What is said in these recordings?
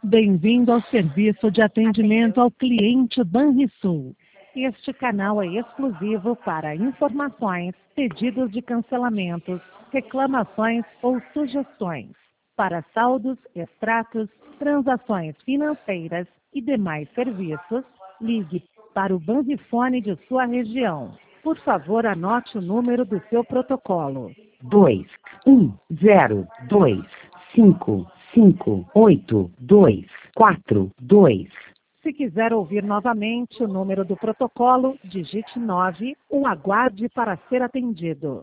Bem-vindo ao serviço de atendimento ao cliente Banrisul. Este canal é exclusivo para informações, pedidos de cancelamentos, reclamações ou sugestões. Para saldos, extratos, transações financeiras e demais serviços, ligue para o Banrifone de sua região. Por favor, anote o número do seu protocolo. 21025582242. Se quiser ouvir novamente o número do protocolo, digite 9 ou aguarde para ser atendido.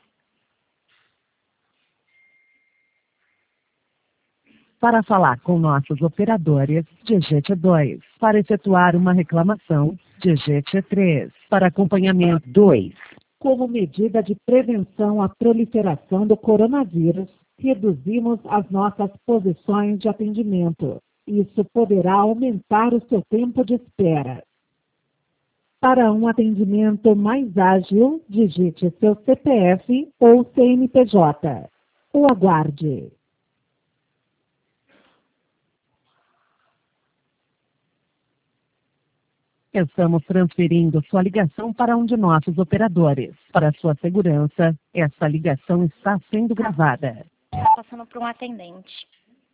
Para falar com nossos operadores, digite 2. Para efetuar uma reclamação, digite 3. Para acompanhamento, 2. Como medida de prevenção à proliferação do coronavírus, reduzimos as nossas posições de atendimento. Isso poderá aumentar o seu tempo de espera. Para um atendimento mais ágil, digite seu CPF ou CNPJ. Ou aguarde. Estamos transferindo sua ligação para um de nossos operadores. Para sua segurança, essa ligação está sendo gravada. Está passando por um atendente.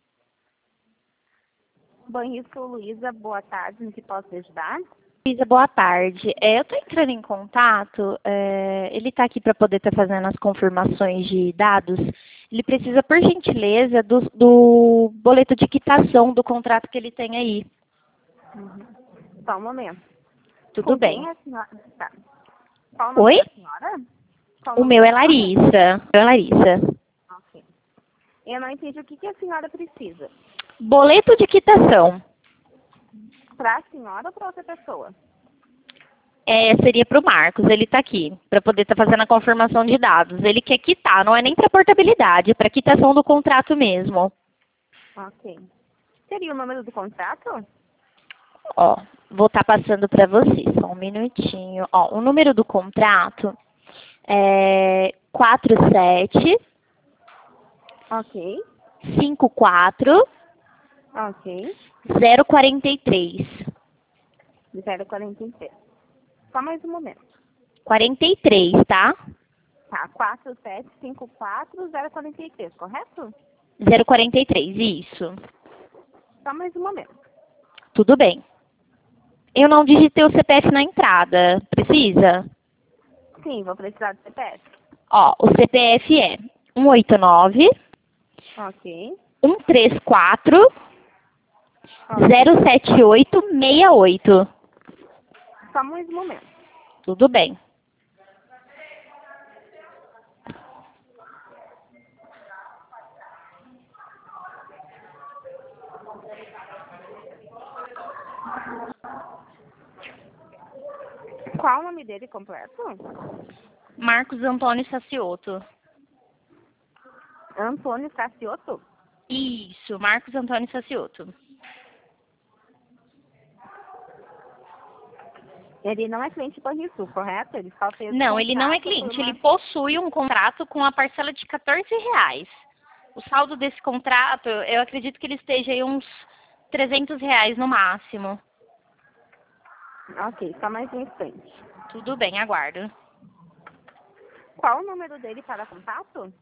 Banrisul, Luísa, boa tarde, no que posso ajudar? Luísa, boa tarde. Eu estou entrando em contato, ele está aqui para poder estar fazendo as confirmações de dados. Ele precisa, por gentileza, do boleto de quitação do contrato que ele tem aí. Só um momento. Tudo Com bem. quem a senhora... Tá. Qual o nome Oi? da senhora? Qual O nome meu da é senhora? Larissa. Eu é Larissa. Ok. Eu não entendi o que a senhora precisa. Boleto de quitação. Para a senhora ou para outra pessoa? Seria para o Marcos, ele está aqui, para poder estar fazendo a confirmação de dados. Ele quer quitar, não é nem para portabilidade, é para quitação do contrato mesmo. Ok. Seria o número do contrato? Ó, vou estar passando para você, só um minutinho. Ó, o número do contrato é 47 Ok. 54 Ok. 043. 043. Só mais um momento. 43, tá? Tá, 4754043, correto? 043, isso. Só mais um momento. Tudo bem. Eu não digitei o CPF na entrada. Precisa? Sim, vou precisar do CPF. Ó, o CPF é 189 Ok. 134 07868. Só mais um momento. Tudo bem. Qual o nome dele completo? Marcos Antônio Sacioto. Antônio Cacioto? Isso, Marcos Antônio Sacioto. Ele não é cliente do Banrisul, correto? Ele só fez Não, ele não é contrato cliente, por uma... ele possui um contrato com a parcela de R$14. O saldo desse contrato, eu acredito que ele esteja aí uns R$300 no máximo. Ok, só mais um instante. Tudo bem, aguardo. Qual o número dele para contato?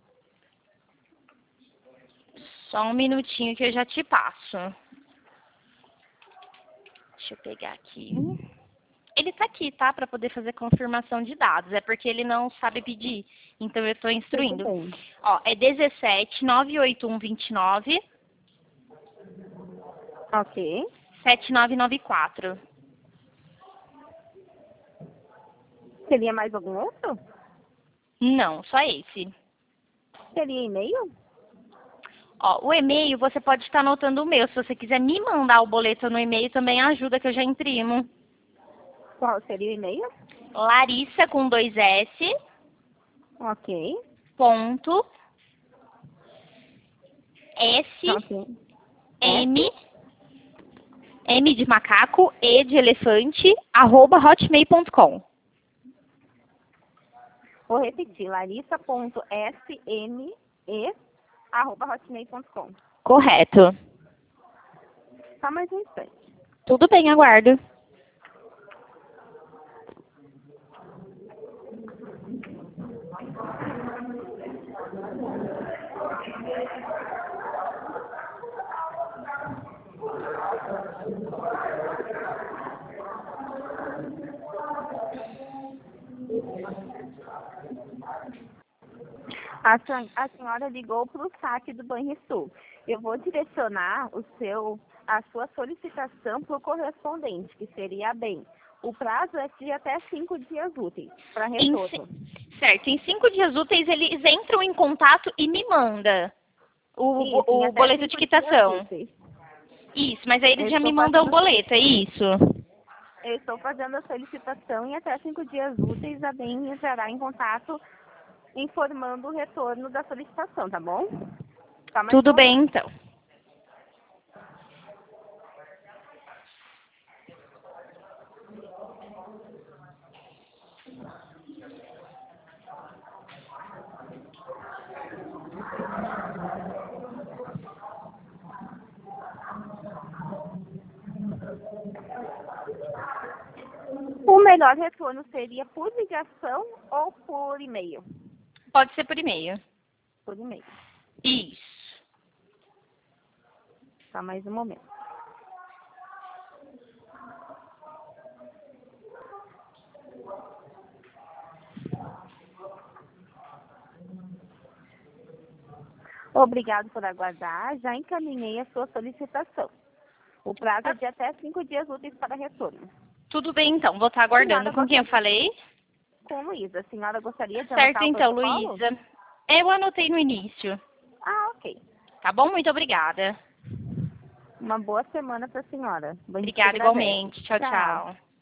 Só um minutinho que eu já te passo. Deixa eu pegar aqui. Ele tá aqui, tá? Para poder fazer confirmação de dados. É porque ele não sabe pedir. Então eu estou instruindo. Tudo bem. Ó, é 17 98129 Ok. 7994. Seria mais algum outro? Não, só esse. Seria e-mail? Ó, o e-mail, você pode estar anotando o meu. Se você quiser me mandar o boleto no e-mail, também ajuda, que eu já imprimo. Qual seria o e-mail? Larissa com 2 S. Ok. Ponto. S. Ok. M. M de macaco. E de elefante. @hotmail.com. Vou repetir. larissa.sme@hotmail.com. Correto. Só mais um instante. Tudo bem, aguardo. A senhora ligou para o saque do Banrisul. Eu vou direcionar a sua solicitação para o correspondente, que seria a BEM. O prazo é de até 5 dias úteis para retorno. Certo, em 5 dias úteis eles entram em contato e me mandam o boleto de quitação. Isso, mas aí eles já me mandam o boleto, é isso? Eu estou fazendo a solicitação e até 5 dias úteis a BEM entrará em contato informando o retorno da solicitação, tá bom? Tudo bem, então. O melhor retorno seria por ligação ou por e-mail? Pode ser por e-mail. Por e-mail. Isso. Só mais um momento. Obrigado por aguardar. Já encaminhei a sua solicitação. O prazo é de até 5 dias úteis para retorno. Tudo bem, então. Vou estar aguardando. Com quem eu falei? Com Luísa. A senhora gostaria de Certo, anotar o então, protocolo? Luísa. Eu anotei no início. Ah, ok. Tá bom? Muito obrigada. Uma boa semana para a senhora. Obrigada igualmente. Tchau, tchau.